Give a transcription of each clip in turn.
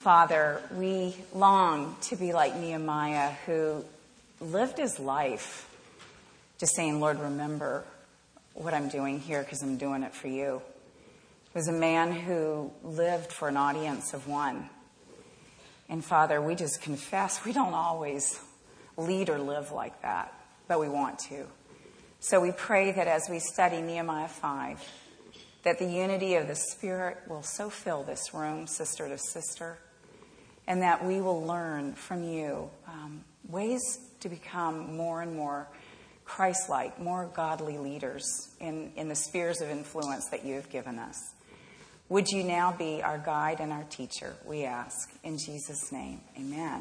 Father, we long to be like Nehemiah, who lived his life just saying, Lord, remember what I'm doing here because I'm doing it for you. He was a man who lived for an audience of one. And Father, we just confess we don't always lead or live like that, but we want to. So we pray that as we study Nehemiah 5, that the unity of the Spirit will so fill this room, sister to sister, and that we will learn from you ways to become more and more Christ-like, more godly leaders in the spheres of influence that you have given us. Would you now be our guide and our teacher, we ask. In Jesus' name, amen.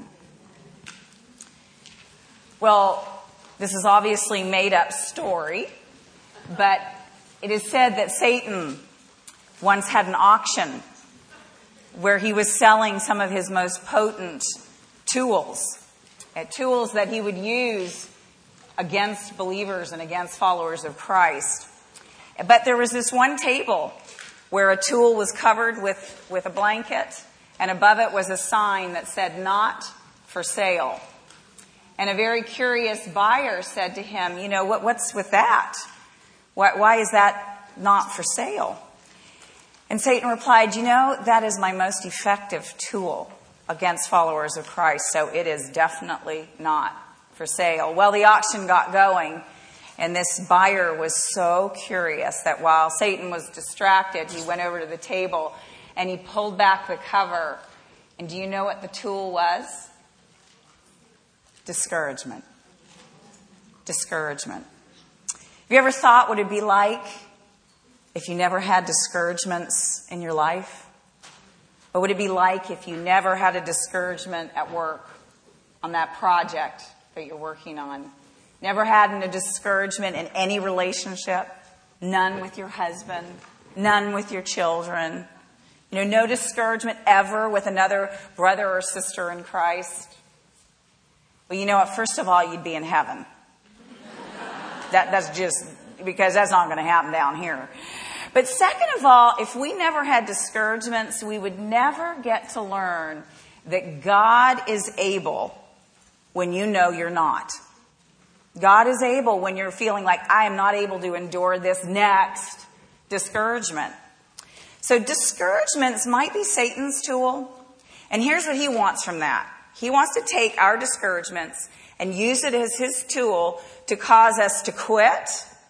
Well, this is obviously a made-up story, but it is said that Satan once had an auction where he was selling some of his most potent tools that he would use against believers and against followers of Christ. But there was this one table where a tool was covered with a blanket, and above it was a sign that said, "Not for sale." And a very curious buyer said to him, you know, what's with that? Why is that not for sale? And Satan replied, you know, that is my most effective tool against followers of Christ, so it is definitely not for sale. Well, the auction got going, and this buyer was so curious that while Satan was distracted, he went over to the table and he pulled back the cover. And do you know what the tool was? Discouragement. Discouragement. Have you ever thought what it'd be like if you never had discouragements in your life? What would it be like if you never had a discouragement at work on that project that you're working on? Never had a discouragement in any relationship? None with your husband? None with your children? You know, no discouragement ever with another brother or sister in Christ? Well, you know what? First of all, you'd be in heaven. That's just because that's not going to happen down here. But second of all, if we never had discouragements, we would never get to learn that God is able when you know you're not. God is able when you're feeling like, I am not able to endure this next discouragement. So discouragements might be Satan's tool. And here's what he wants from that. He wants to take our discouragements and use it as his tool to cause us to quit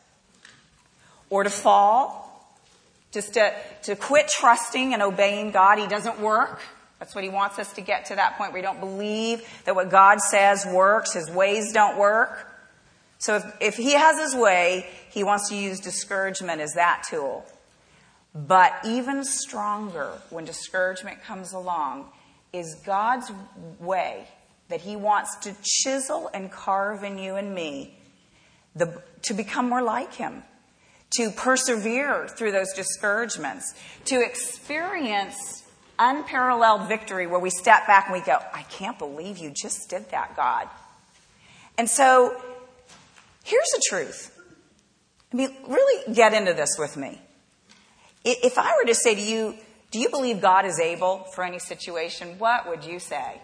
or to fall. Just to quit trusting and obeying God. He doesn't work. That's what he wants us to get to, that point where we don't believe that what God says works. His ways don't work. So if he has his way, he wants to use discouragement as that tool. But even stronger when discouragement comes along is God's way that he wants to chisel and carve in you and me to become more like him, to persevere through those discouragements, to experience unparalleled victory where we step back and we go, I can't believe you just did that, God. And so here's the truth. I mean, really get into this with me. If I were to say to you, do you believe God is able for any situation? What would you say?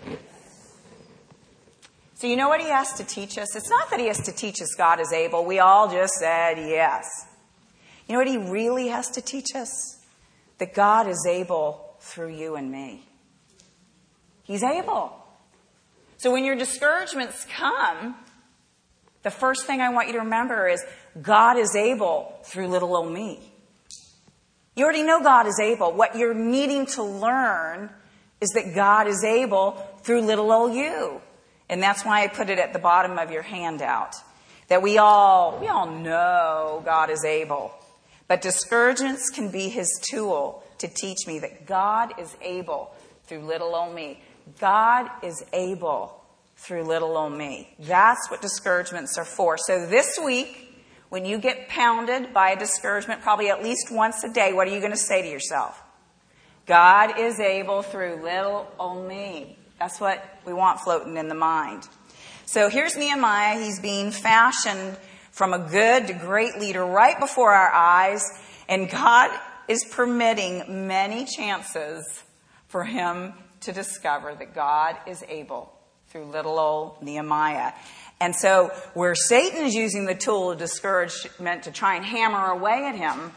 So you know what he has to teach us? It's not that he has to teach us God is able. We all just said yes. You know what he really has to teach us? That God is able through you and me. He's able. So when your discouragements come, the first thing I want you to remember is God is able through little old me. You already know God is able. What you're needing to learn is that God is able through little old you. And that's why I put it at the bottom of your handout. That we all know God is able. But discouragements can be his tool to teach me that God is able through little old me. God is able through little old me. That's what discouragements are for. So this week, when you get pounded by a discouragement, probably at least once a day, what are you going to say to yourself? God is able through little old me. That's what we want floating in the mind. So here's Nehemiah. He's being fashioned from a good to great leader right before our eyes. And God is permitting many chances for him to discover that God is able through little old Nehemiah. And so where Satan is using the tool of discouragement to try and hammer away at him,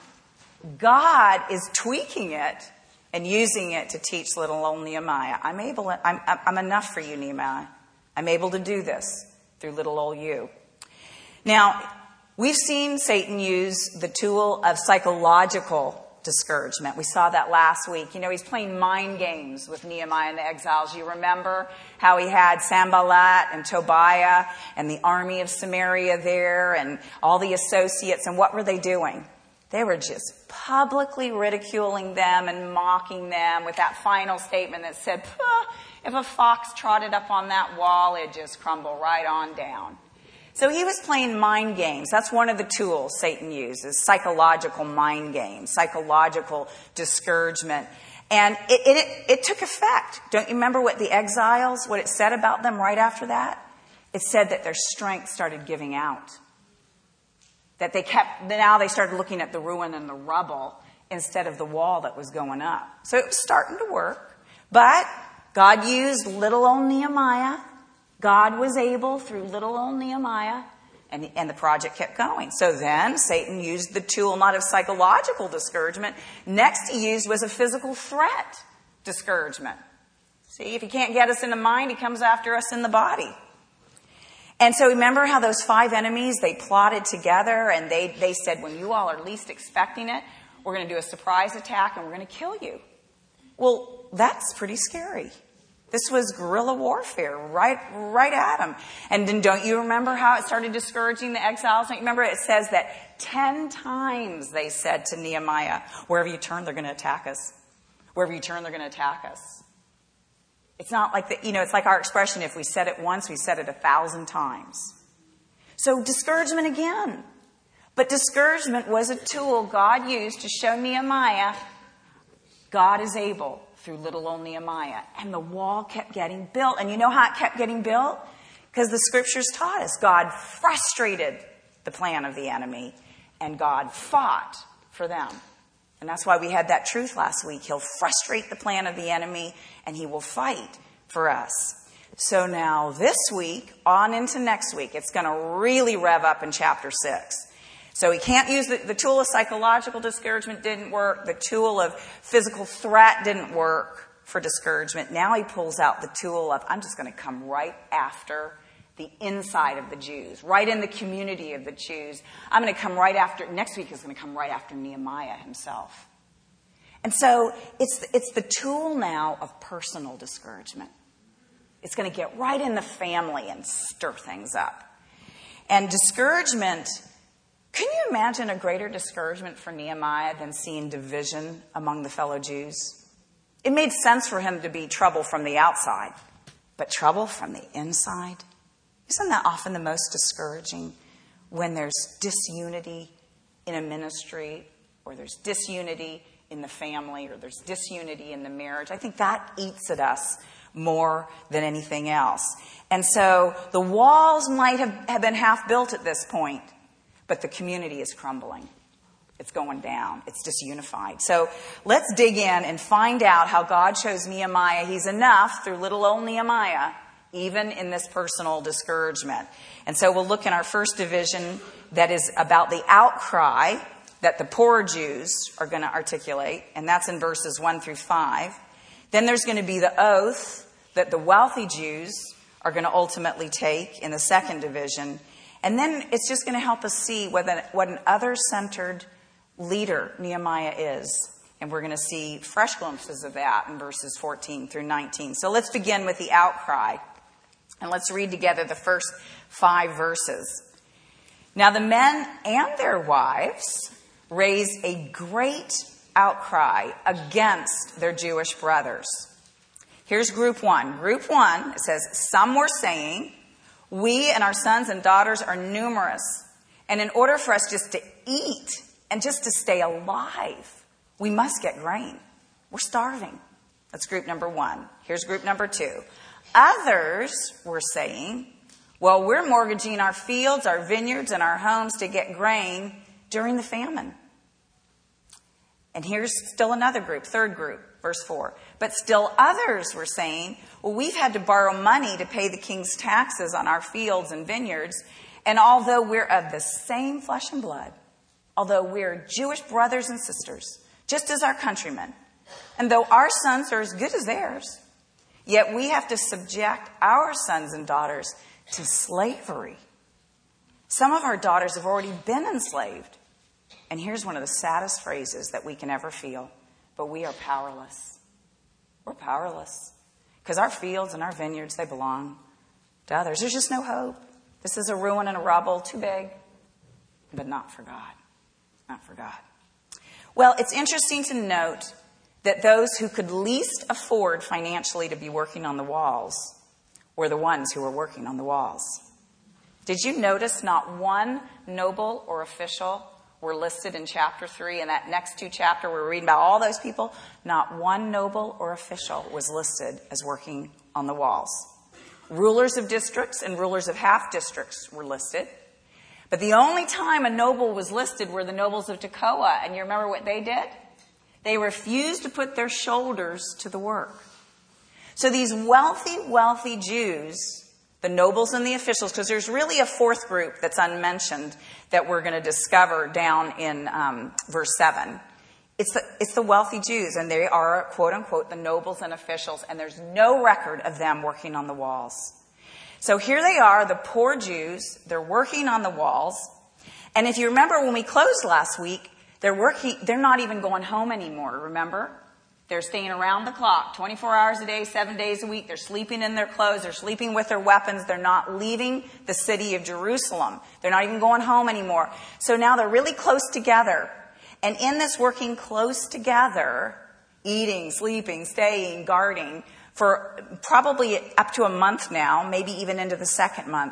God is tweaking it and using it to teach little old Nehemiah. I'm enough for you, Nehemiah. I'm able to do this through little old you. Now, we've seen Satan use the tool of psychological discouragement. We saw that last week. He's playing mind games with Nehemiah and the exiles. You remember how he had Sanballat and Tobiah and the army of Samaria there and all the associates. And what were they doing? They were just publicly ridiculing them and mocking them with that final statement that said, if a fox trotted up on that wall, it'd just crumble right on down. So he was playing mind games. That's one of the tools Satan uses, psychological mind games, psychological discouragement. And it took effect. Don't you remember what it said about them right after that? It said that their strength started giving out. That now they started looking at the ruin and the rubble instead of the wall that was going up. So it was starting to work. But God used little old Nehemiah. God was able through little old Nehemiah, and the project kept going. So then Satan used the tool not of psychological discouragement. Next he used was a physical threat discouragement. See, if he can't get us in the mind, he comes after us in the body. And so remember how those 5 enemies, they plotted together and they said, when you all are least expecting it, we're going to do a surprise attack and we're going to kill you. Well, that's pretty scary. This was guerrilla warfare right at them. And then don't you remember how it started discouraging the exiles? Don't you remember it says that 10 times they said to Nehemiah, wherever you turn, they're going to attack us. Wherever you turn, they're going to attack us. It's not like it's like our expression, if we said it once, we said it 1,000 times. So discouragement again. But discouragement was a tool God used to show Nehemiah God is able through little old Nehemiah. And the wall kept getting built. And you know how it kept getting built? Because the scriptures taught us God frustrated the plan of the enemy and God fought for them. And that's why we had that truth last week. He'll frustrate the plan of the enemy and he will fight for us. So now this week, on into next week, it's going to really rev up in chapter 6. So he can't use the tool of psychological discouragement didn't work. The tool of physical threat didn't work for discouragement. Now he pulls out the tool of, I'm just going to come right after the inside of the Jews, right in the community of the Jews. I'm going to come right after, next week is going to come right after Nehemiah himself. And so it's the tool now of personal discouragement. It's going to get right in the family and stir things up. And discouragement, can you imagine a greater discouragement for Nehemiah than seeing division among the fellow Jews? It made sense for him to be trouble from the outside, but trouble from the inside? Isn't that often the most discouraging when there's disunity in a ministry or there's disunity in the family or there's disunity in the marriage? I think that eats at us more than anything else. And so the walls might have been half built at this point, but the community is crumbling. It's going down. It's disunified. So let's dig in and find out how God shows Nehemiah he's enough through little old Nehemiah, even in this personal discouragement. And so we'll look in our first division that is about the outcry that the poor Jews are going to articulate, and that's in verses 1 through 5. Then there's going to be the oath that the wealthy Jews are going to ultimately take in the second division. And then it's just going to help us see what an other-centered leader Nehemiah is. And we're going to see fresh glimpses of that in verses 14 through 19. So let's begin with the outcry. And let's read together the first 5 verses. Now the men and their wives raised a great outcry against their Jewish brothers. Here's group 1. Group 1, it says, some were saying, we and our sons and daughters are numerous, and in order for us just to eat and just to stay alive, we must get grain. We're starving. That's group number 1. Here's group number 2. Others were saying, well, we're mortgaging our fields, our vineyards, and our homes to get grain during the famine. And here's still another group, third group, Verse 4. But still others were saying, well, we've had to borrow money to pay the king's taxes on our fields and vineyards. And although we're of the same flesh and blood, although we're Jewish brothers and sisters, just as our countrymen, and though our sons are as good as theirs, yet we have to subject our sons and daughters to slavery. Some of our daughters have already been enslaved. And here's one of the saddest phrases that we can ever feel. But we are powerless. We're powerless. Because our fields and our vineyards, they belong to others. There's just no hope. This is a ruin and a rubble, too big. But not for God. Not for God. Well, it's interesting to note that those who could least afford financially to be working on the walls were the ones who were working on the walls. Did you notice not one noble or official were listed in chapter 3? In that next 2 chapters, we're reading about all those people. Not one noble or official was listed as working on the walls. Rulers of districts and rulers of half districts were listed. But the only time a noble was listed were the nobles of Tekoa. And you remember what they did? They refused to put their shoulders to the work. So these wealthy Jews, the nobles and the officials, because there's really a fourth group that's unmentioned that we're going to discover down in verse 7. It's the wealthy Jews, and they are, quote unquote, the nobles and officials, and there's no record of them working on the walls. So here they are, the poor Jews, they're working on the walls. And if you remember when we closed last week, they're not even going home anymore, remember? They're staying around the clock, 24 hours a day, 7 days a week. They're sleeping in their clothes. They're sleeping with their weapons. They're not leaving the city of Jerusalem. They're not even going home anymore. So now they're really close together. And in this working close together, eating, sleeping, staying, guarding, for probably up to a month now, maybe even into the second month,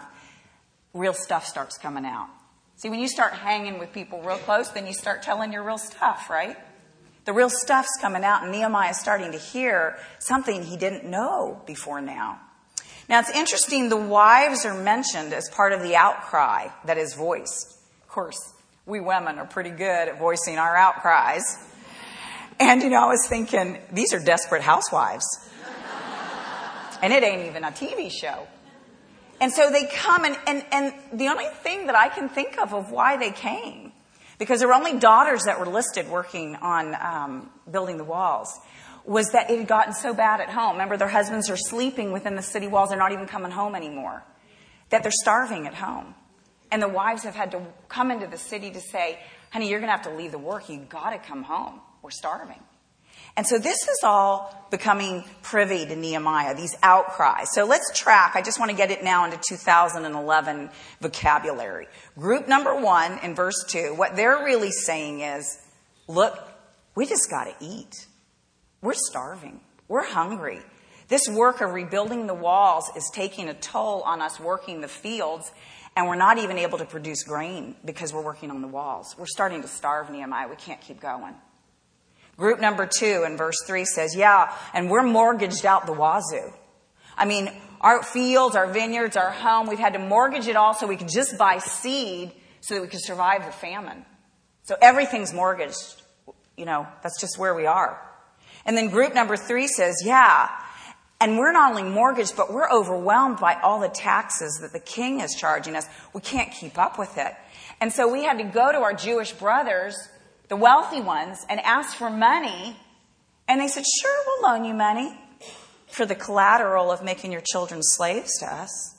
real stuff starts coming out. See, when you start hanging with people real close, then you start telling your real stuff, right? The real stuff's coming out, and Nehemiah's starting to hear something he didn't know before now. Now, it's interesting, the wives are mentioned as part of the outcry that is voiced. Of course, we women are pretty good at voicing our outcries. And, I was thinking, these are Desperate Housewives. And it ain't even a TV show. And so they come, and the only thing that I can think of why they came, because there were only daughters that were listed working on building the walls, was that it had gotten so bad at home. Remember, their husbands are sleeping within the city walls. They're not even coming home anymore. That they're starving at home. And the wives have had to come into the city to say, honey, you're going to have to leave the work. You've got to come home. We're starving. And so this is all becoming privy to Nehemiah, these outcries. So let's track. I just want to get it now into 2011 vocabulary. Group number 1 in verse 2, what they're really saying is, look, we just got to eat. We're starving. We're hungry. This work of rebuilding the walls is taking a toll on us working the fields, and we're not even able to produce grain because we're working on the walls. We're starting to starve, Nehemiah. We can't keep going. Group number 2 in verse 3 says, yeah, and we're mortgaged out the wazoo. I mean, our fields, our vineyards, our home, we've had to mortgage it all so we can just buy seed so that we can survive the famine. So everything's mortgaged. That's just where we are. And then group number 3 says, yeah, and we're not only mortgaged, but we're overwhelmed by all the taxes that the king is charging us. We can't keep up with it. And so we had to go to our Jewish brothers, the wealthy ones, and ask for money. And they said, sure, we'll loan you money for the collateral of making your children slaves to us.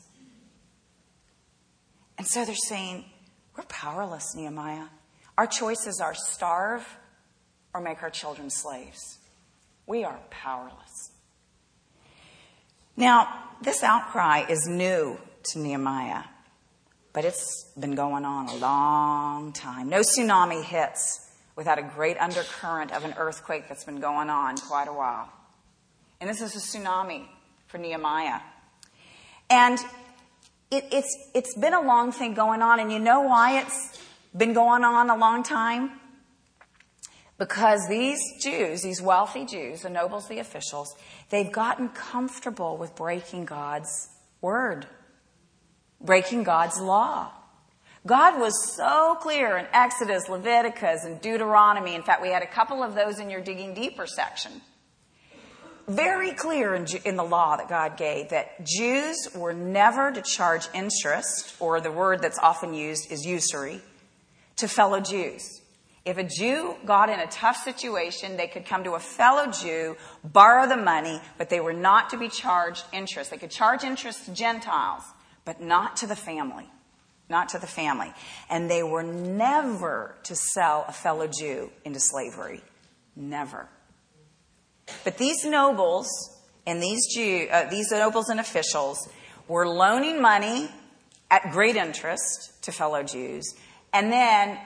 And so they're saying, we're powerless, Nehemiah. Our choices are starve or make our children slaves. We are powerless. Now, this outcry is new to Nehemiah, but it's been going on a long time. No tsunami hits without a great undercurrent of an earthquake that's been going on quite a while. And this is a tsunami for Nehemiah. And it's been a long thing going on. And you know why it's been going on a long time? Because these Jews, these wealthy Jews, the nobles, the officials, they've gotten comfortable with breaking God's word, breaking God's law. God was so clear in Exodus, Leviticus, and Deuteronomy. In fact, we had a couple of those in your Digging Deeper section. very clear in the law that God gave that Jews were never to charge interest, or the word that's often used is usury, to fellow Jews. If a Jew got in a tough situation, they could come to a fellow Jew, borrow the money, but they were not to be charged interest. They could charge interest to Gentiles, but not to the family. Not to the family. And they were never to sell a fellow Jew into slavery. Never. But these nobles and these nobles and officials were loaning money at great interest to fellow Jews, and then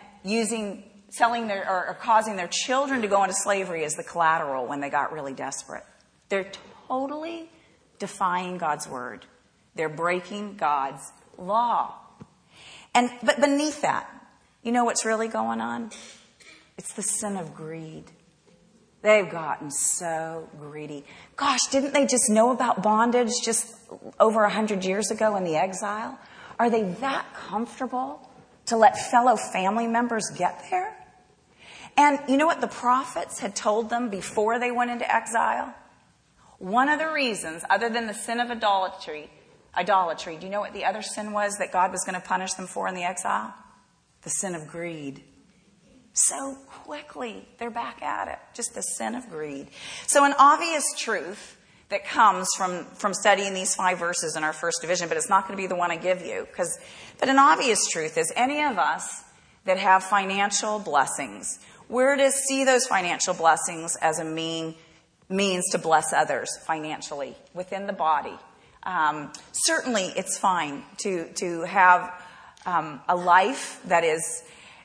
causing their children to go into slavery as the collateral when they got really desperate. They're totally defying God's word. They're breaking God's law. But beneath that, you know what's really going on? It's the sin of greed. They've gotten so greedy. Gosh, didn't they just know about bondage just over 100 years ago in the exile? Are they that comfortable to let fellow family members get there? And you know what the prophets had told them before they went into exile? One of the reasons, other than the sin of idolatry, do you know what the other sin was that God was going to punish them for in the exile? The sin of greed. So quickly, they're back at it. Just the sin of greed. So an obvious truth that comes from studying these 5 verses in our first division, but it's not going to be the one I give you. But an obvious truth is any of us that have financial blessings, we're to see those financial blessings as a means to bless others financially within the body. Certainly, it's fine to have a life that is,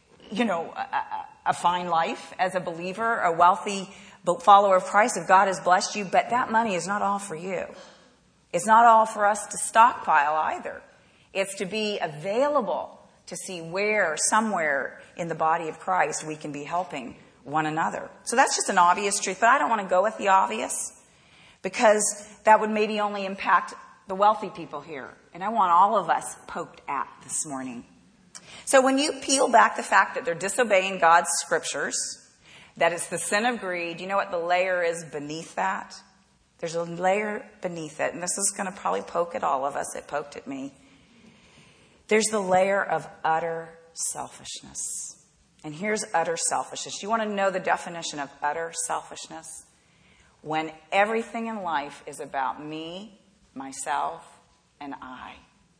a fine life as a believer, a wealthy follower of Christ, if God has blessed you, but that money is not all for you. It's not all for us to stockpile either. It's to be available to see where, somewhere in the body of Christ, we can be helping one another. So that's just an obvious truth, but I don't want to go with the obvious because that would maybe only impact the wealthy people here. And I want all of us poked at this morning. So when you peel back the fact that they're disobeying God's scriptures, that it's the sin of greed, you know what the layer is beneath that? There's a layer beneath it, and this is going to probably poke at all of us. It poked at me. There's the layer of utter selfishness. And here's utter selfishness. You want to know the definition of utter selfishness? When everything in life is about me, myself, and I.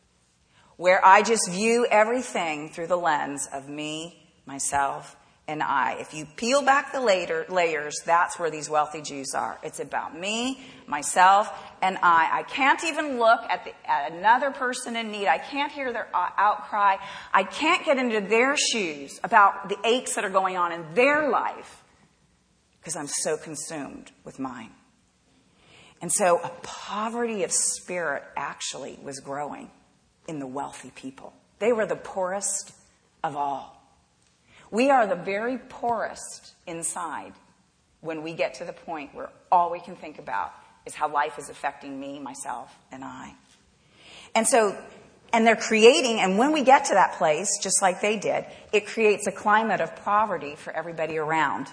Where I just view everything through the lens of me, myself, and I. If you peel back the layers, that's where these wealthy Jews are. It's about me, myself, and I. I can't even look at another person in need. I can't hear their outcry. I can't get into their shoes about the aches that are going on in their life because I'm so consumed with mine. And so a poverty of spirit actually was growing in the wealthy people. They were the poorest of all. We are the very poorest inside when we get to the point where all we can think about is how life is affecting me, myself, and I. And they're creating, and when we get to that place, just like they did, it creates a climate of poverty for everybody around.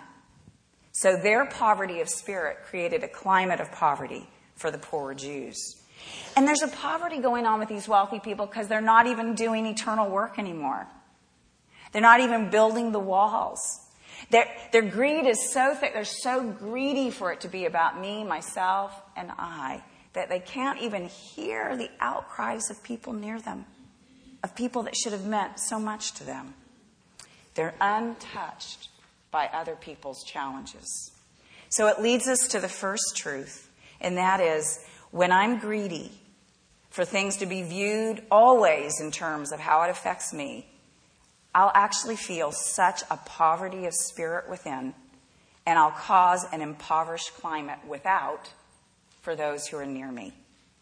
So their poverty of spirit created a climate of poverty for the poor Jews. And there's a poverty going on with these wealthy people because they're not even doing eternal work anymore. They're not even building the walls. Their greed is so thick. They're so greedy for it to be about me, myself, and I, that they can't even hear the outcries of people near them, of people that should have meant so much to them. They're untouched by other people's challenges. So it leads us to the first truth, and that is, when I'm greedy for things to be viewed always in terms of how it affects me, I'll actually feel such a poverty of spirit within, and I'll cause an impoverished climate without for those who are near me.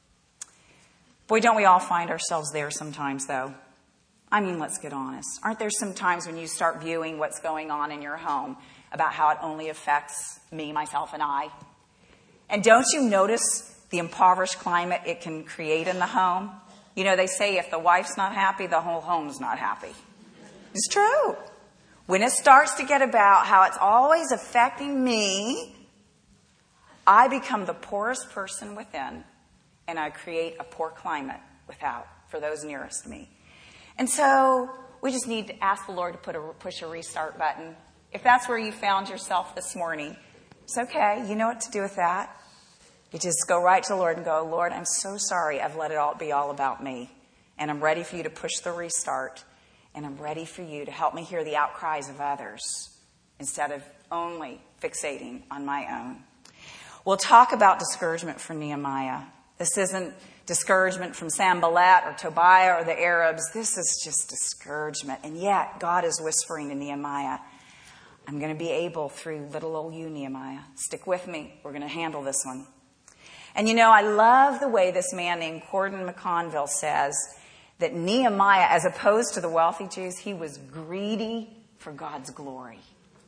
Boy, don't we all find ourselves there sometimes, though? I mean, let's get honest. Aren't there some times when you start viewing what's going on in your home about how it only affects me, myself, and I? And don't you notice the impoverished climate it can create in the home? You know, they say if the wife's not happy, the whole home's not happy. It's true. When it starts to get about how it's always affecting me, I become the poorest person within, and I create a poor climate without for those nearest me. And so we just need to ask the Lord to push a restart button. If that's where you found yourself this morning, it's okay. You know what to do with that. You just go right to the Lord and go, Lord, I'm so sorry I've let it all be all about me. And I'm ready for you to push the restart. And I'm ready for you to help me hear the outcries of others instead of only fixating on my own. We'll talk about discouragement for Nehemiah. This isn't discouragement from Sanballat or Tobiah or the Arabs. This is just discouragement. And yet, God is whispering to Nehemiah, I'm going to be able through little old you, Nehemiah. Stick with me. We're going to handle this one. And you know, I love the way this man named Gordon McConville says that Nehemiah, as opposed to the wealthy Jews, he was greedy for God's glory.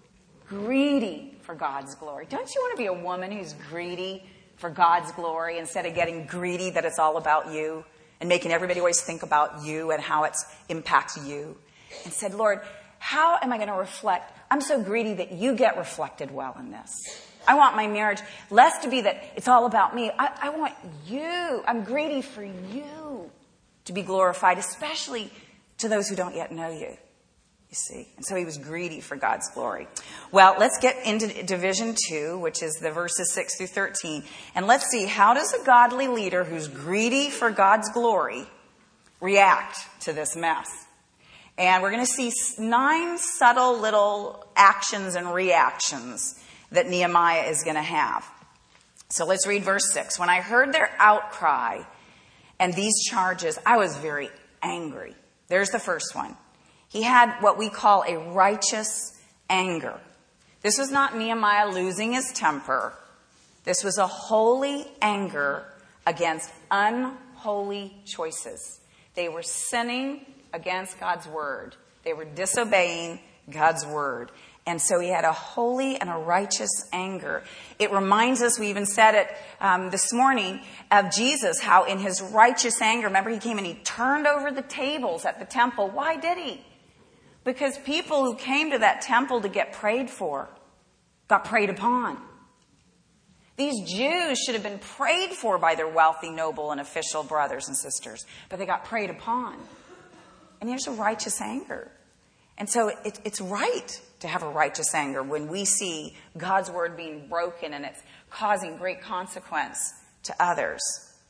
Greedy for God's glory. Don't you want to be a woman who's greedy for God's glory instead of getting greedy that it's all about you and making everybody always think about you and how it impacts you? And said, Lord, how am I going to reflect? I'm so greedy that you get reflected well in this. I want my marriage less to be that it's all about me. I want you. I'm greedy for you to be glorified, especially to those who don't yet know you. You see? And so he was greedy for God's glory. Well, let's get into division 2, which is the verses 6 through 13. And let's see, how does a godly leader who's greedy for God's glory react to this mess? And we're going to see 9 subtle little actions and reactions that Nehemiah is going to have. So let's read verse 6. When I heard their outcry and these charges, I was very angry. There's the first one. He had what we call a righteous anger. This was not Nehemiah losing his temper. This was a holy anger against unholy choices. They were sinning against God's word. They were disobeying God's word. And so he had a holy and a righteous anger. It reminds us, we even said it this morning, of Jesus, how in his righteous anger, remember he came and he turned over the tables at the temple. Why did he? Because people who came to that temple to get prayed for got preyed upon. These Jews should have been prayed for by their wealthy, noble, and official brothers and sisters, but they got preyed upon. And there's a righteous anger. And so it's right to have a righteous anger when we see God's word being broken and it's causing great consequence to others.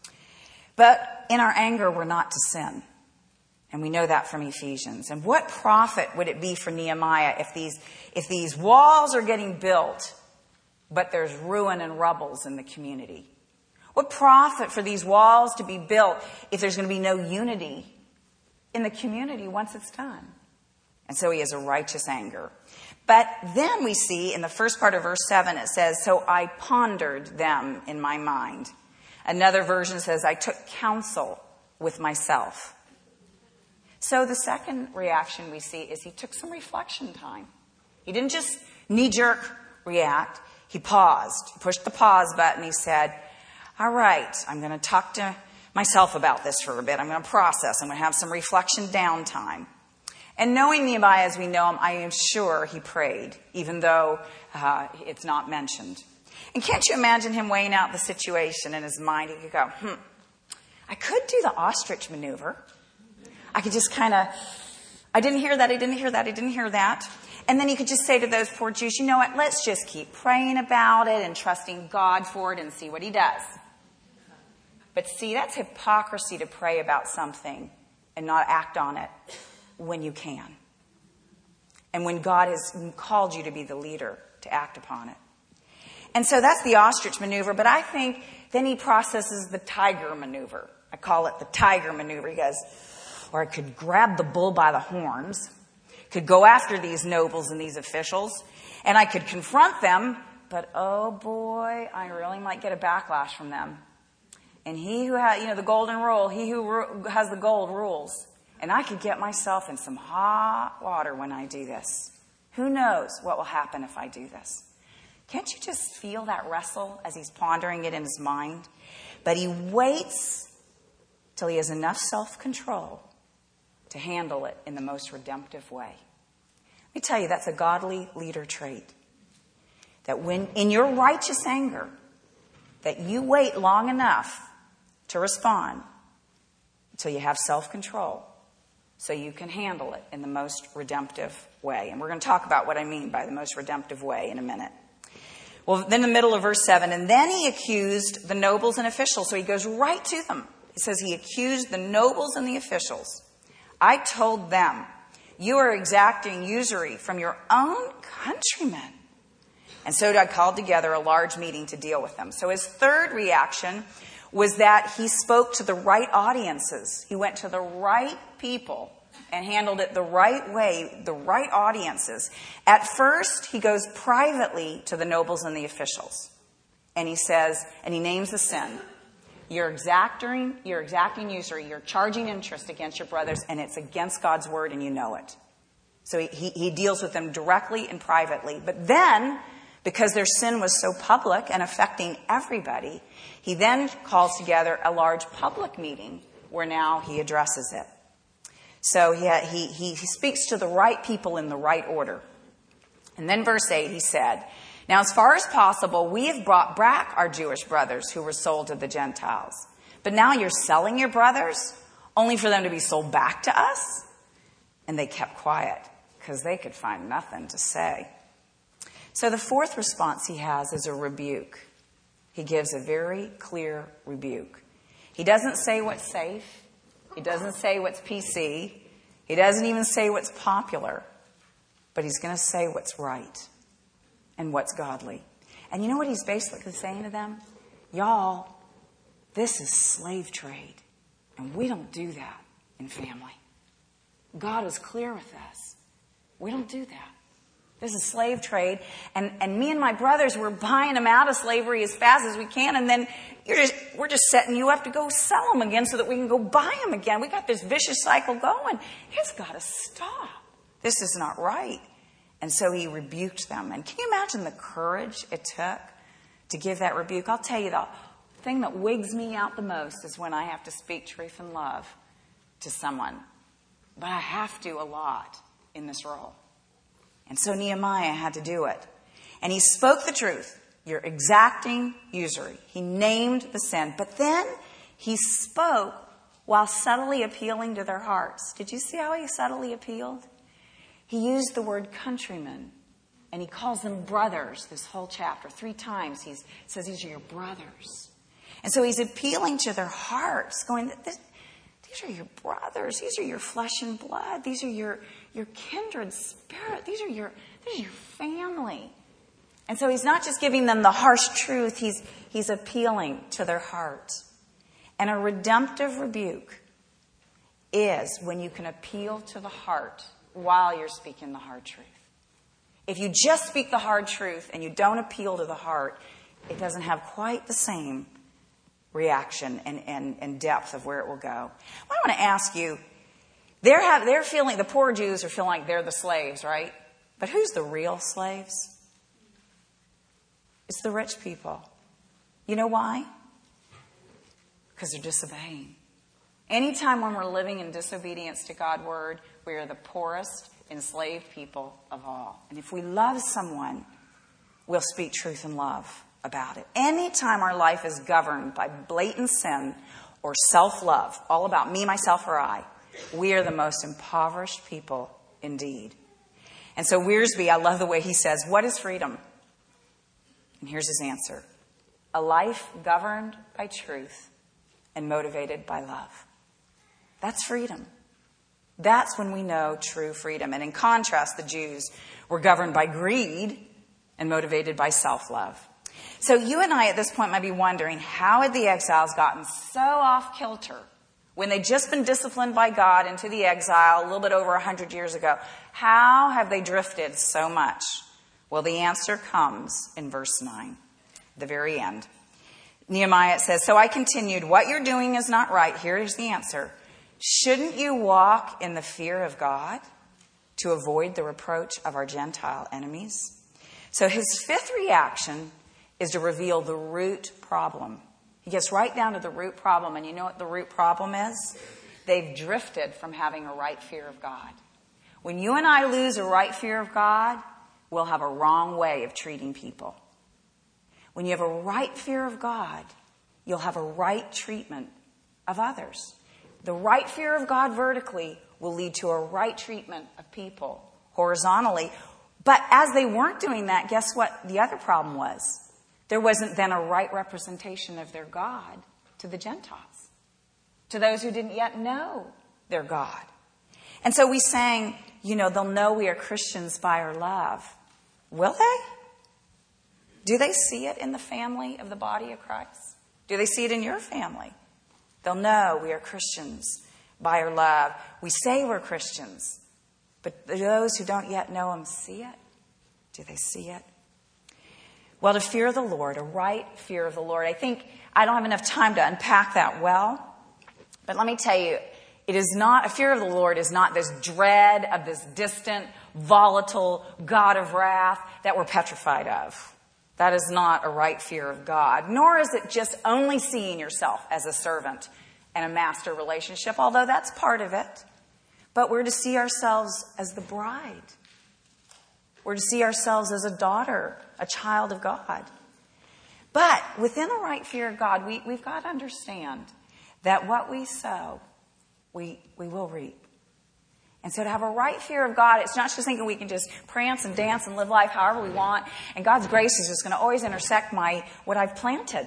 But in our anger, we're not to sin. And we know that from Ephesians. And what profit would it be for Nehemiah if these walls are getting built, but there's ruin and rubbles in the community? What profit for these walls to be built if there's going to be no unity in the community once it's done? And so he has a righteous anger. But then we see in the first part of verse 7, it says, so I pondered them in my mind. Another version says, I took counsel with myself. So the second reaction we see is he took some reflection time. He didn't just knee-jerk react. He paused. He pushed the pause button. He said, all right, I'm going to talk to myself about this for a bit. I'm going to process. I'm going to have some reflection downtime. And knowing Nehemiah as we know him, I am sure he prayed, even though it's not mentioned. And can't you imagine him weighing out the situation in his mind? He could go, I could do the ostrich maneuver. I could just kind of, I didn't hear that, I didn't hear that, I didn't hear that. And then he could just say to those poor Jews, you know what, let's just keep praying about it and trusting God for it and see what he does. But see, that's hypocrisy to pray about something and not act on it when you can. And when God has called you to be the leader, to act upon it. And so that's the ostrich maneuver, but I think then he processes the tiger maneuver. I call it the tiger maneuver. He goes, or I could grab the bull by the horns, could go after these nobles and these officials, and I could confront them, but oh boy, I really might get a backlash from them. And he who has, the golden rule, he who has the gold rules. And I could get myself in some hot water when I do this. Who knows what will happen if I do this? Can't you just feel that wrestle as he's pondering it in his mind? But he waits till he has enough self-control to handle it in the most redemptive way. Let me tell you, that's a godly leader trait. That when, in your righteous anger, that you wait long enough to respond until you have self-control so you can handle it in the most redemptive way. And we're going to talk about what I mean by the most redemptive way in a minute. Well, then in the middle of verse 7, and then he accused the nobles and officials. So he goes right to them. He says he accused the nobles and the officials. I told them, you are exacting usury from your own countrymen. And so I called together a large meeting to deal with them. So his third reaction was that he spoke to the right audiences. He went to the right people and handled it the right way, the right audiences. At first, he goes privately to the nobles and the officials. And he says, and he names the sin. You're exacting usury. You're charging interest against your brothers, and it's against God's word, and you know it. So he deals with them directly and privately. But then, because their sin was so public and affecting everybody, he then calls together a large public meeting where now he addresses it. So he speaks to the right people in the right order. And then verse 8, he said, now as far as possible, we have brought back our Jewish brothers who were sold to the Gentiles. But now you're selling your brothers only for them to be sold back to us? And they kept quiet because they could find nothing to say. So the fourth response he has is a rebuke. He gives a very clear rebuke. He doesn't say what's safe. He doesn't say what's PC. He doesn't even say what's popular. But he's going to say what's right and what's godly. And you know what he's basically saying to them? Y'all, this is slave trade. And we don't do that in family. God is clear with us. We don't do that. This is slave trade. And me and my brothers, we're buying them out of slavery as fast as we can. And then we're just setting you up to go sell them again so that we can go buy them again. We got this vicious cycle going. It's got to stop. This is not right. And so he rebuked them. And can you imagine the courage it took to give that rebuke? I'll tell you, the thing that wigs me out the most is when I have to speak truth and love to someone. But I have to a lot in this role. And so Nehemiah had to do it. And he spoke the truth. You're exacting usury. He named the sin. But then he spoke while subtly appealing to their hearts. Did you see how he subtly appealed? He used the word countrymen. And he calls them brothers this whole chapter. 3 times he says these are your brothers. And so he's appealing to their hearts, going, these are your brothers. These are your flesh and blood. These are your kindred spirit. These are your family. And so he's not just giving them the harsh truth. He's appealing to their hearts. And a redemptive rebuke is when you can appeal to the heart while you're speaking the hard truth. If you just speak the hard truth and you don't appeal to the heart, it doesn't have quite the same reaction and depth of where it will go. Well, I want to ask you, they're feeling, the poor Jews are feeling like they're the slaves, right? But who's the real slaves? It's the rich people. You know why? Because they're disobeying. Anytime when we're living in disobedience to God's word, we are the poorest, enslaved people of all. And if we love someone, we'll speak truth and love about it. Anytime our life is governed by blatant sin or self-love, all about me, myself, or I, we are the most impoverished people indeed. And so Wiersbe, I love the way he says, what is freedom? And here's his answer. A life governed by truth and motivated by love. That's freedom. That's when we know true freedom. And in contrast, the Jews were governed by greed and motivated by self-love. So you and I at this point might be wondering, how had the exiles gotten so off kilter when they'd just been disciplined by God into the exile a little bit over 100 years ago? How have they drifted so much? Well, the answer comes in verse 9, the very end. Nehemiah says, so I continued, what you're doing is not right. Here's the answer. Shouldn't you walk in the fear of God to avoid the reproach of our Gentile enemies? So his fifth reaction is to reveal the root problem. He gets right down to the root problem. And you know what the root problem is? They've drifted from having a right fear of God. When you and I lose a right fear of God, we'll have a wrong way of treating people. when you have a right fear of God, you'll have a right treatment of others. The right fear of God vertically will lead to a right treatment of people horizontally. But as they weren't doing that, guess what the other problem was? There wasn't then a right representation of their God to the Gentiles, to those who didn't yet know their God. And so we sang, they'll know we are Christians by our love. Will they? Do they see it in the family of the body of Christ? Do they see it in your family? They'll know we are Christians by our love. We say we're Christians, but those who don't yet know Him see it? Do they see it? Well, to fear the Lord, a right fear of the Lord. I think I don't have enough time to unpack that well, but let me tell you, it is not, a fear of the Lord is not this dread of this distant, volatile God of wrath that we're petrified of. That is not a right fear of God, nor is it just only seeing yourself as a servant and a master relationship, although that's part of it. But we're to see ourselves as the bride. We're to see ourselves as a daughter, a child of God. But within the right fear of God, we've got to understand that what we sow, we will reap. And so to have a right fear of God, it's not just thinking we can just prance and dance and live life however we want, and God's grace is just going to always intersect what I've planted.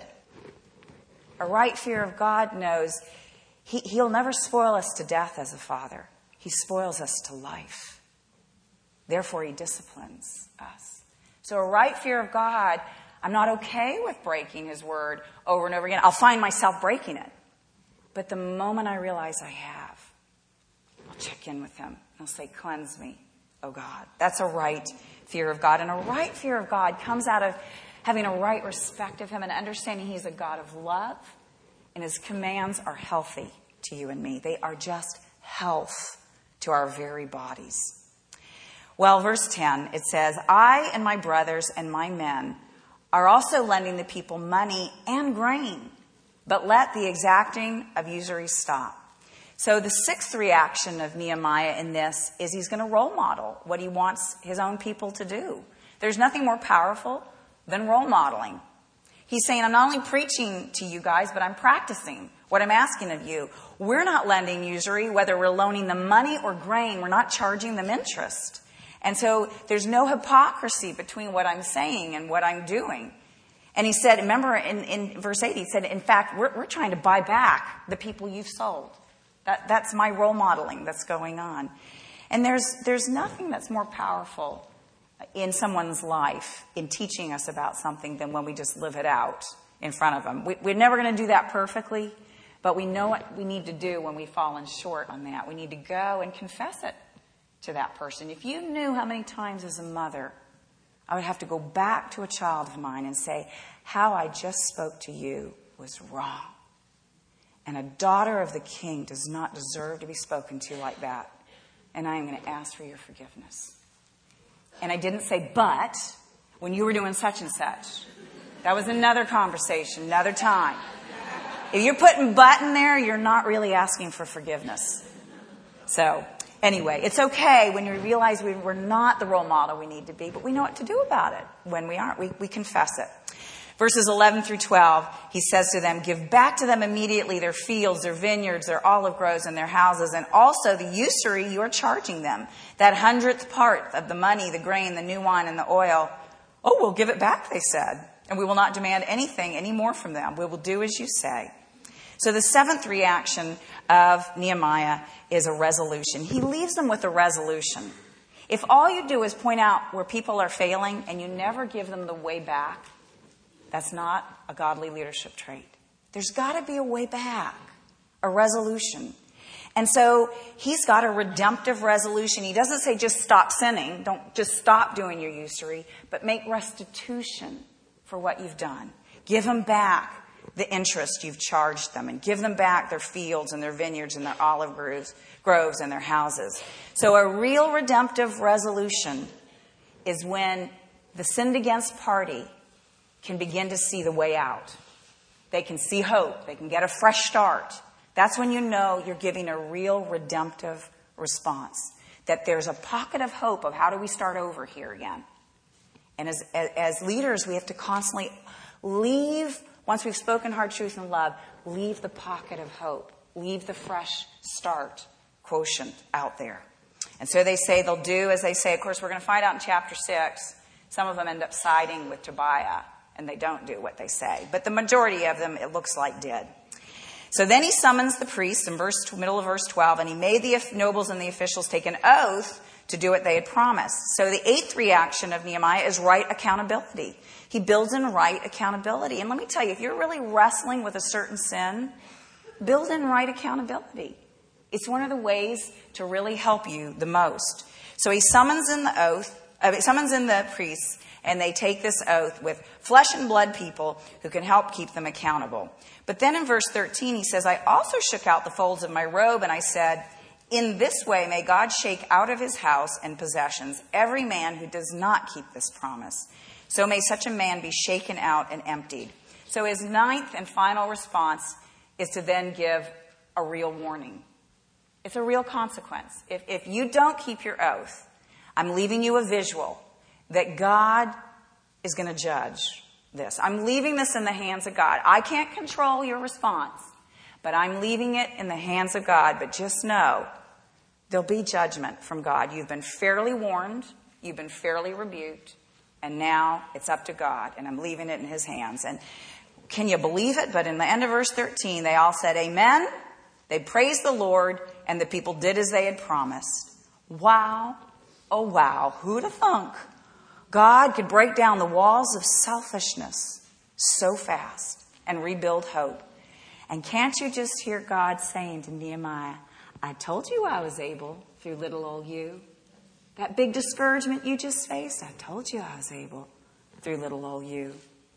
A right fear of God knows He'll never spoil us to death as a father. He spoils us to life. Therefore, He disciplines us. So a right fear of God, I'm not okay with breaking His word over and over again. I'll find myself breaking it. But the moment I realize I have, I'll check in with Him. And I'll say, cleanse me, oh God. That's a right fear of God. And a right fear of God comes out of having a right respect of Him and understanding He's a God of love. And His commands are healthy to you and me. They are just health to our very bodies. Well, verse 10, it says, I and my brothers and my men are also lending the people money and grain, but let the exacting of usury stop. So the sixth reaction of Nehemiah in this is he's going to role model what he wants his own people to do. There's nothing more powerful than role modeling. He's saying, I'm not only preaching to you guys, but I'm practicing what I'm asking of you. We're not lending usury, whether we're loaning them money or grain. We're not charging them interest. And so there's no hypocrisy between what I'm saying and what I'm doing. And he said, remember in verse 8, he said, in fact, we're trying to buy back the people you've sold. That's my role modeling that's going on. And there's nothing that's more powerful in someone's life in teaching us about something than when we just live it out in front of them. We're never going to do that perfectly, but we know what we need to do when we've fallen short on that. We need to go and confess it to that person. If you knew how many times as a mother I would have to go back to a child of mine and say, how I just spoke to you was wrong. And a daughter of the King does not deserve to be spoken to like that. And I am going to ask for your forgiveness. And I didn't say, but when you were doing such and such. That was another conversation, another time. If you're putting but in there, you're not really asking for forgiveness. So anyway, it's okay when you realize we're not the role model we need to be, but we know what to do about it when we aren't. We confess it. Verses 11 through 12, he says to them, give back to them immediately their fields, their vineyards, their olive groves, and their houses, and also the usury you are charging them, that 100th part of the money, the grain, the new wine, and the oil. Oh, we'll give it back, they said, and we will not demand anything any more from them. We will do as you say. So the seventh reaction of Nehemiah is a resolution. He leaves them with a resolution. If all you do is point out where people are failing and you never give them the way back, that's not a godly leadership trait. There's got to be a way back, a resolution. And so he's got a redemptive resolution. He doesn't say just stop sinning. Don't just stop doing your usury, but make restitution for what you've done. Give them back the interest you've charged them, and give them back their fields and their vineyards and their olive groves and their houses. So a real redemptive resolution is when the sinned against party can begin to see the way out. They can see hope. They can get a fresh start. That's when you know you're giving a real redemptive response. That there's a pocket of hope of how do we start over here again. And as leaders, we have to constantly Once we've spoken hard truth and love, leave the pocket of hope. Leave the fresh start quotient out there. And so they say they'll do as they say. Of course, we're going to find out in chapter 6, some of them end up siding with Tobiah, and they don't do what they say. But the majority of them, it looks like, did. So then he summons the priests in middle of verse 12, and he made the nobles and the officials take an oath to do what they had promised. So the 8th reaction of Nehemiah is right accountability. He builds in right accountability. And let me tell you, if you're really wrestling with a certain sin, build in right accountability. It's one of the ways to really help you the most. So he summons in the priests, and they take this oath with flesh and blood people who can help keep them accountable. But then in verse 13, he says, I also shook out the folds of my robe, and I said, in this way may God shake out of his house and possessions every man who does not keep this promise. So may such a man be shaken out and emptied. So his 9th and final response is to then give a real warning. It's a real consequence. If you don't keep your oath, I'm leaving you a visual that God is going to judge this. I'm leaving this in the hands of God. I can't control your response, but I'm leaving it in the hands of God. But just know, there'll be judgment from God. You've been fairly warned. You've been fairly rebuked. And now it's up to God, and I'm leaving it in his hands. And can you believe it? But in the end of verse 13, they all said, amen. They praised the Lord, and the people did as they had promised. Wow. Oh, wow. Who'd have thunk God could break down the walls of selfishness so fast and rebuild hope? And can't you just hear God saying to Nehemiah, I told you I was able through little old you. That big discouragement you just faced, I told you I was able through little old you.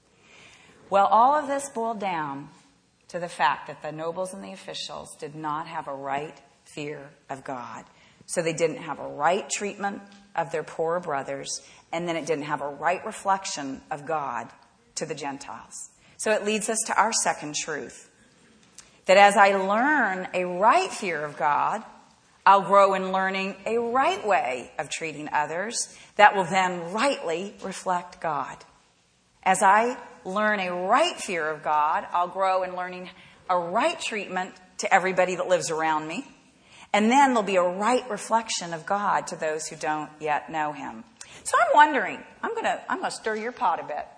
Well, all of this boiled down to the fact that the nobles and the officials did not have a right fear of God. So they didn't have a right treatment of their poorer brothers, and then it didn't have a right reflection of God to the Gentiles. So it leads us to our second truth, that as I learn a right fear of God, I'll grow in learning a right way of treating others that will then rightly reflect God. As I learn a right fear of God, I'll grow in learning a right treatment to everybody that lives around me. And then there'll be a right reflection of God to those who don't yet know him. So I'm wondering, I'm gonna stir your pot a bit.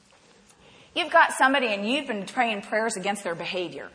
You've got somebody and you've been praying prayers against their behavior.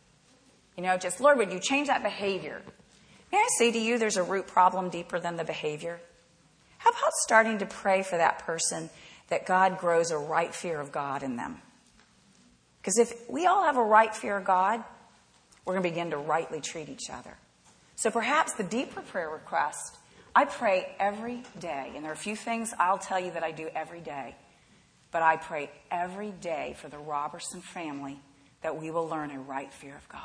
Just, Lord, would you change that behavior? May I say to you, there's a root problem deeper than the behavior? How about starting to pray for that person that God grows a right fear of God in them? Because if we all have a right fear of God, we're going to begin to rightly treat each other. So perhaps the deeper prayer request, I pray every day, and there are a few things I'll tell you that I do every day, but I pray every day for the Robertson family that we will learn a right fear of God,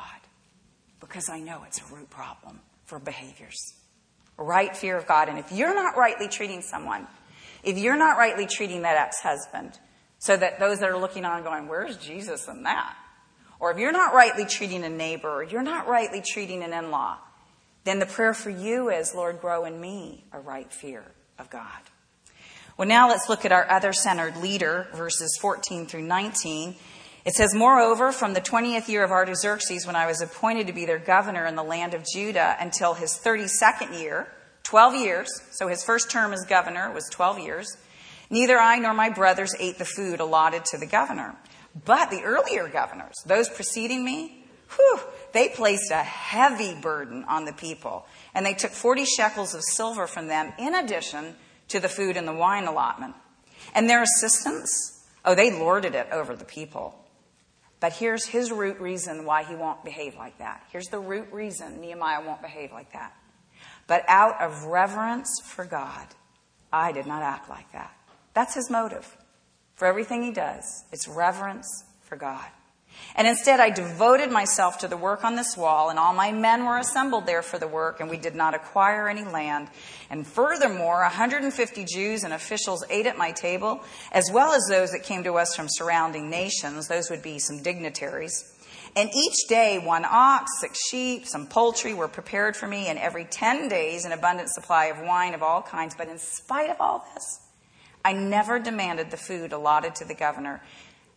because I know it's a root problem for behaviors. A right fear of God. And if you're not rightly treating someone, if you're not rightly treating that ex-husband, so that those that are looking on going, where's Jesus in that? Or if you're not rightly treating a neighbor, or you're not rightly treating an in-law, then the prayer for you is, Lord, grow in me a right fear of God. Well, now let's look at our other-centered leader, verses 14 through 19. It says, moreover, from the 20th year of Artaxerxes, when I was appointed to be their governor in the land of Judah, until his 32nd year, 12 years, so his first term as governor was 12 years, neither I nor my brothers ate the food allotted to the governor. But the earlier governors, those preceding me, they placed a heavy burden on the people. And they took 40 shekels of silver from them in addition to the food and the wine allotment. And their assistants, they lorded it over the people. But here's his root reason why he won't behave like that. Here's the root reason Nehemiah won't behave like that. But out of reverence for God, I did not act like that. That's his motive for everything he does. It's reverence for God. And instead, I devoted myself to the work on this wall, and all my men were assembled there for the work, and we did not acquire any land. And furthermore, 150 Jews and officials ate at my table, as well as those that came to us from surrounding nations. Those would be some dignitaries. And each day 1 ox, 6 sheep, some poultry were prepared for me, and every 10 days an abundant supply of wine of all kinds. But in spite of all this, I never demanded the food allotted to the governor,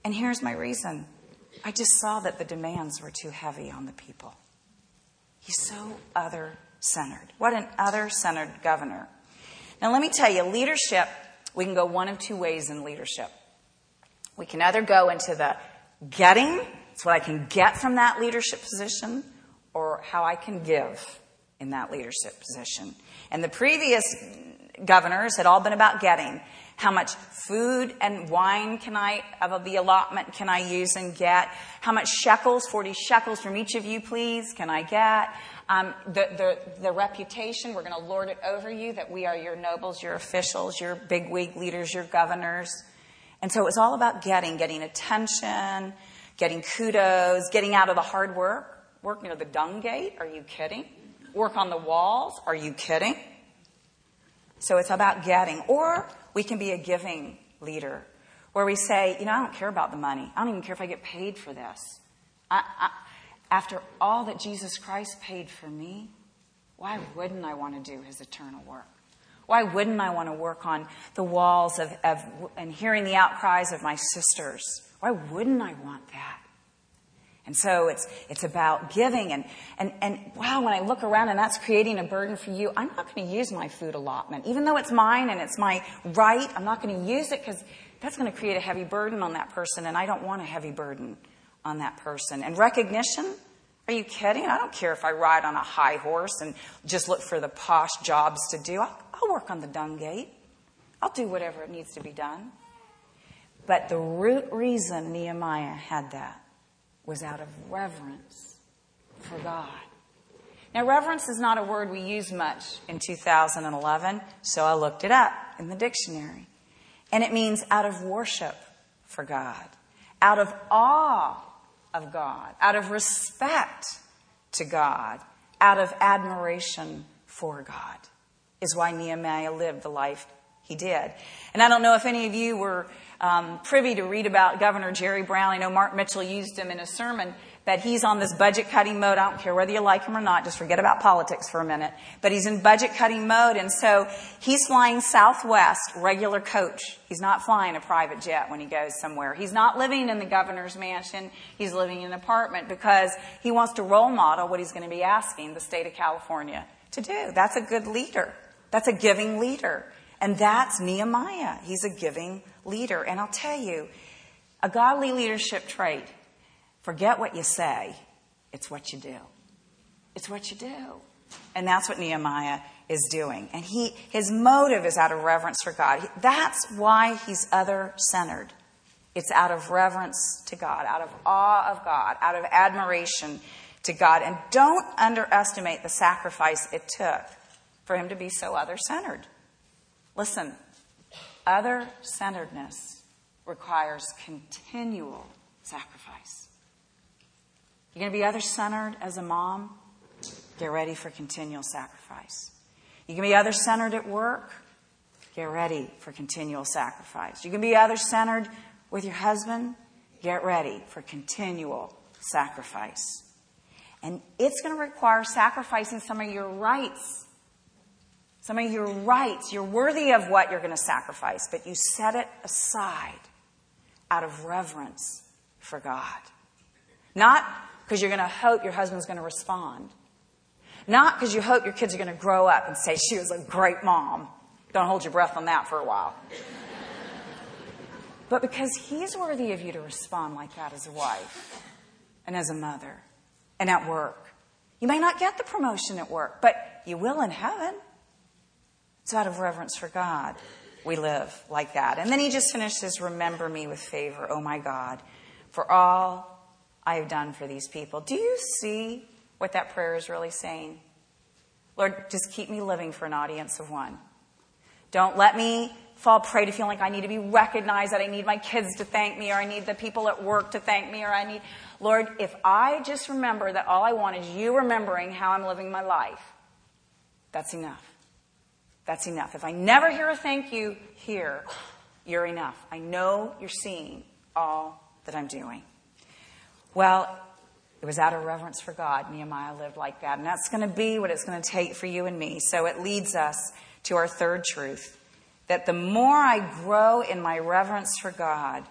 And here's my reason. I just saw that the demands were too heavy on the people. He's so other-centered. What an other-centered governor. Now, let me tell you, leadership, we can go one of two ways in leadership. We can either go into the getting, it's what I can get from that leadership position, or how I can give in that leadership position. And the previous governors had all been about getting. How much food and wine of the allotment can I use and get? How much shekels, 40 shekels from each of you, please, can I get? The reputation, we're going to lord it over you, that we are your nobles, your officials, your bigwig leaders, your governors. And so it was all about getting attention, getting kudos, getting out of the hard work, the dung gate, are you kidding? Work on the walls, are you kidding? So it's about getting. Or we can be a giving leader where we say, I don't care about the money. I don't even care if I get paid for this. After all that Jesus Christ paid for me, why wouldn't I want to do his eternal work? Why wouldn't I want to work on the walls and hearing the outcries of my sisters? Why wouldn't I want that? And so it's about giving. And wow, when I look around and that's creating a burden for you, I'm not going to use my food allotment. Even though it's mine and it's my right, I'm not going to use it because that's going to create a heavy burden on that person. And I don't want a heavy burden on that person. And recognition? Are you kidding? I don't care if I ride on a high horse and just look for the posh jobs to do. I'll work on the dung gate. I'll do whatever needs to be done. But the root reason Nehemiah had that was out of reverence for God. Now, reverence is not a word we use much in 2011, so I looked it up in the dictionary. And it means out of worship for God, out of awe of God, out of respect to God, out of admiration for God, is why Nehemiah lived the life he did. And I don't know if any of you were privy to read about Governor Jerry Brown. I know Mark Mitchell used him in a sermon, that he's on this budget cutting mode. I don't care whether you like him or not. Just forget about politics for a minute. But he's in budget cutting mode. And so he's flying Southwest, regular coach. He's not flying a private jet when he goes somewhere. He's not living in the governor's mansion. He's living in an apartment because he wants to role model what he's going to be asking the state of California to do. That's a good leader. That's a giving leader. And that's Nehemiah. He's a giving leader. And I'll tell you, a godly leadership trait, forget what you say. It's what you do. It's what you do. And that's what Nehemiah is doing. And his motive is out of reverence for God. That's why he's other-centered. It's out of reverence to God, out of awe of God, out of admiration to God. And don't underestimate the sacrifice it took for him to be so other-centered. Listen, other-centeredness requires continual sacrifice. You're going to be other-centered as a mom? Get ready for continual sacrifice. You're going to be other-centered at work? Get ready for continual sacrifice. You're going to be other-centered with your husband? Get ready for continual sacrifice. And it's going to require sacrificing some of your rights. Some of your rights. You're worthy of what you're going to sacrifice, but you set it aside out of reverence for God. Not because you're going to hope your husband's going to respond. Not because you hope your kids are going to grow up and say, she was a great mom. Don't hold your breath on that for a while. But because he's worthy of you to respond like that as a wife and as a mother and at work. You may not get the promotion at work, but you will in heaven. It's out of reverence for God we live like that. And then he just finishes, remember me with favor, oh my God, for all I have done for these people. Do you see what that prayer is really saying? Lord, just keep me living for an audience of one. Don't let me fall prey to feeling like I need to be recognized, that I need my kids to thank me, or I need the people at work to thank me, or I need... Lord, if I just remember that all I want is you remembering how I'm living my life, that's enough. That's enough. If I never hear a thank you here, you're enough. I know you're seeing all that I'm doing. Well, it was out of reverence for God. Nehemiah lived like that. And that's going to be what it's going to take for you and me. So it leads us to our third truth, that the more I grow in my reverence for God,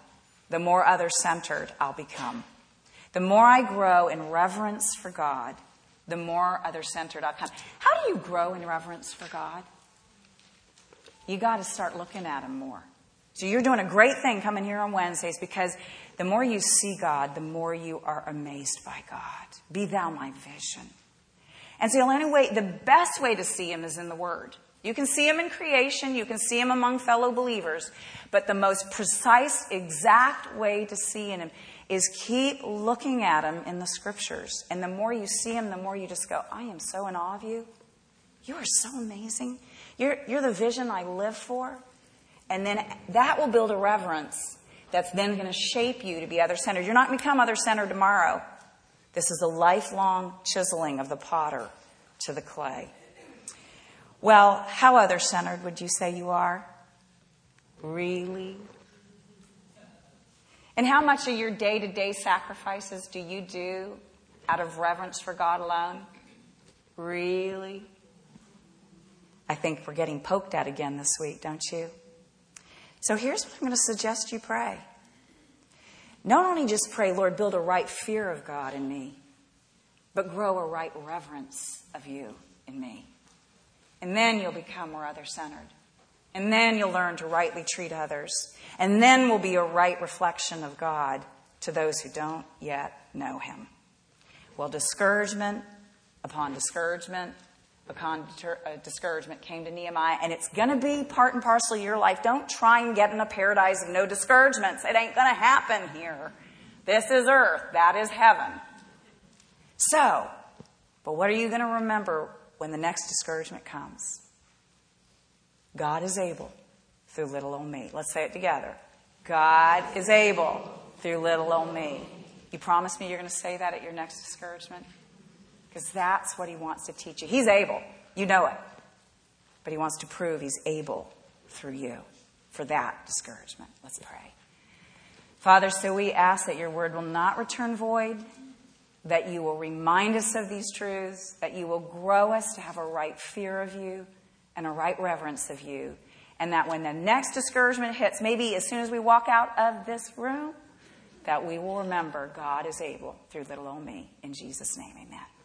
the more other-centered I'll become. The more I grow in reverence for God, the more other-centered I'll become. How do you grow in reverence for God? You got to start looking at Him more. So you're doing a great thing coming here on Wednesdays, because the more you see God, the more you are amazed by God. Be thou my vision. And so the best way to see Him is in the Word. You can see Him in creation. You can see Him among fellow believers. But the most precise, exact way to see Him is keep looking at Him in the Scriptures. And the more you see Him, the more you just go, I am so in awe of you. You are so amazing. You're the vision I live for. And then that will build a reverence that's then going to shape you to be other-centered. You're not going to become other-centered tomorrow. This is a lifelong chiseling of the potter to the clay. Well, how other-centered would you say you are? Really? And how much of your day-to-day sacrifices do you do out of reverence for God alone? Really? I think we're getting poked at again this week, don't you? So here's what I'm going to suggest you pray. Not only just pray, Lord, build a right fear of God in me, but grow a right reverence of you in me. And then you'll become more other-centered. And then you'll learn to rightly treat others. And then will be a right reflection of God to those who don't yet know Him. Well, discouragement upon discouragement upon discouragement came to Nehemiah, and it's going to be part and parcel of your life. Don't try and get in a paradise of no discouragements. It ain't going to happen here. This is earth. That is heaven. So, but what are you going to remember when the next discouragement comes? God is able through little old me. Let's say it together. God is able through little old me. You promise me you're going to say that at your next discouragement? Because that's what He wants to teach you. He's able. You know it. But He wants to prove He's able through you for that discouragement. Let's pray. Father, so we ask that your word will not return void, that you will remind us of these truths, that you will grow us to have a right fear of you and a right reverence of you, and that when the next discouragement hits, maybe as soon as we walk out of this room, that we will remember God is able through little old me. In Jesus' name, amen.